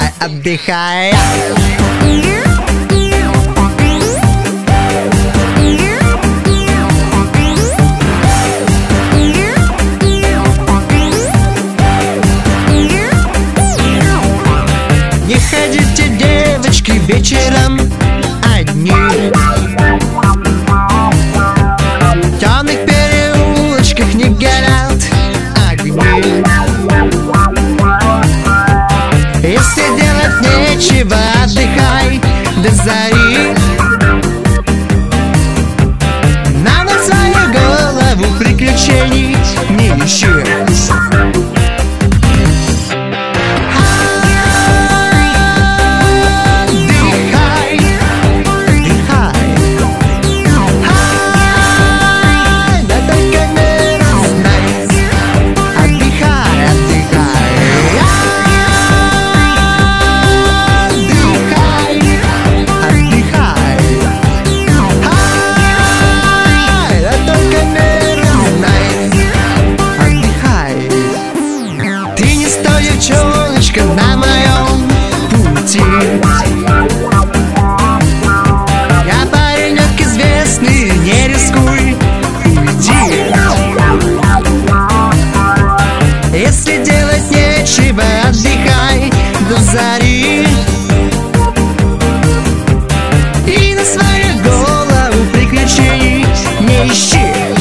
отдыхай, отдыхай. Не ходите, девочки, вечером одни. В темных переулочках не горят огни. Если делать нечего, отдыхай до зари. На свою голову приключений не ищи. Девчоночка на моем пути. Я паренек известный, не рискуй, уйди. Если делать нечего, отдыхай до зари. И на свою голову приключений не ищи.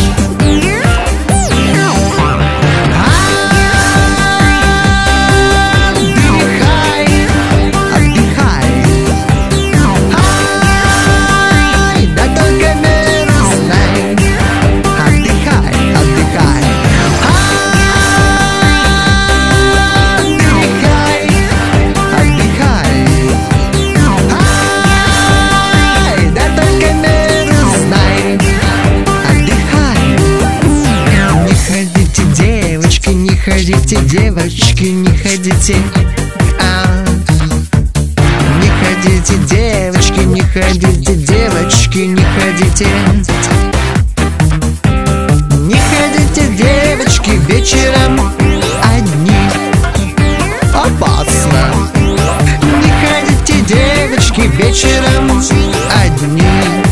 Не ходите, девочки, не ходите. Не ходите, девочки, не ходите, девочки, не ходите. Не ходите, девочки, вечером одни. Опасно. Не ходите, девочки, вечером одни.